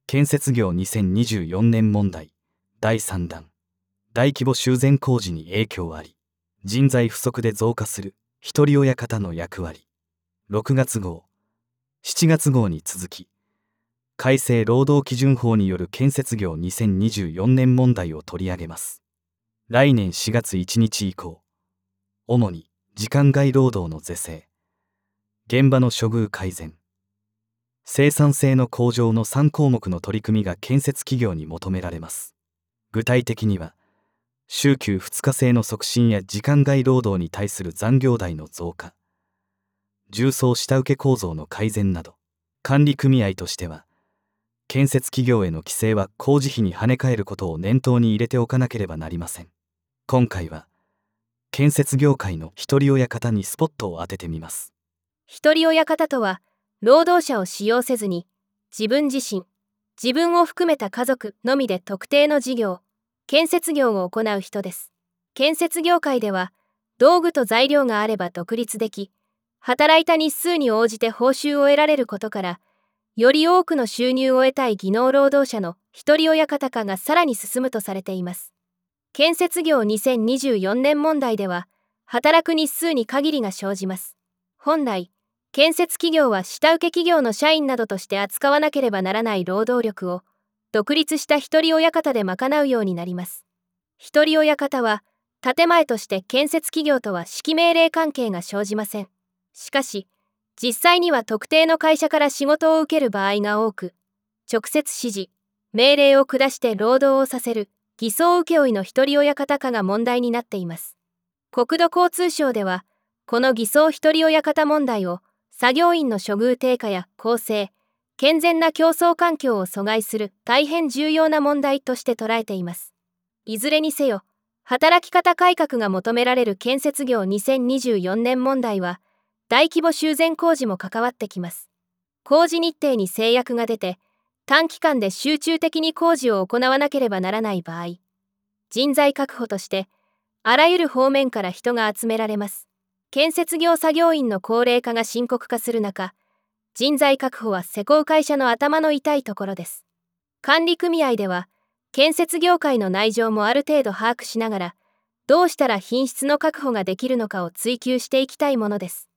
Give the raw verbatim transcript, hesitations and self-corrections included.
建設業にせんにじゅうよねん問題だいさんだん。大規模修繕工事に影響あり。人材不足で増加する一人親方の役割。ろくがつ号、しちがつ号に続き、改正労働基準法による建設業にせんにじゅうよねん問題を取り上げます。来年しがつついたち以降、主に時間外労働の是正、現場の処遇改善、生産性の向上のさんこうもくの取り組みが建設企業に求められます。具体的には、週休ふつか制の促進や時間外労働に対する残業代の増加、重層下請け構造の改善など、管理組合としては、建設企業への規制は工事費に跳ね返ることを念頭に入れておかなければなりません。今回は、建設業界の一人親方にスポットを当ててみます。 一人親方とは、労働者を使用せずに、自分自身、自分を含めた家族のみで特定の事業、建設業を行う人です。建設業界では、道具と材料があれば独立でき、働いた日数に応じて報酬を得られることから、より多くの収入を得たい技能労働者の一人親方化がさらに進むとされています。建設業にせんにじゅうよねん問題では、働く日数に限りが生じます。本来、建設企業は下請け企業の社員などとして扱わなければならない労働力を、独立した一人親方で賄うようになります。一人親方は、建前として建設企業とは指揮命令関係が生じません。しかし、実際には特定の会社から仕事を受ける場合が多く、直接指示、命令を下して労働をさせる、偽装請負の一人親方化が問題になっています。国土交通省では、この偽装一人親方問題を、作業員の処遇低下や公正、健全な競争環境を阻害する大変重要な問題として捉えています。いずれにせよ、働き方改革が求められる建設業にせんにじゅうよねん問題は、大規模修繕工事も関わってきます。工事日程に制約が出て、短期間で集中的に工事を行わなければならない場合、人材確保として、あらゆる方面から人が集められます。建設業作業員の高齢化が深刻化する中、人材確保は施工会社の頭の痛いところです。管理組合では、建設業界の内情もある程度把握しながら、どうしたら品質の確保ができるのかを追求していきたいものです。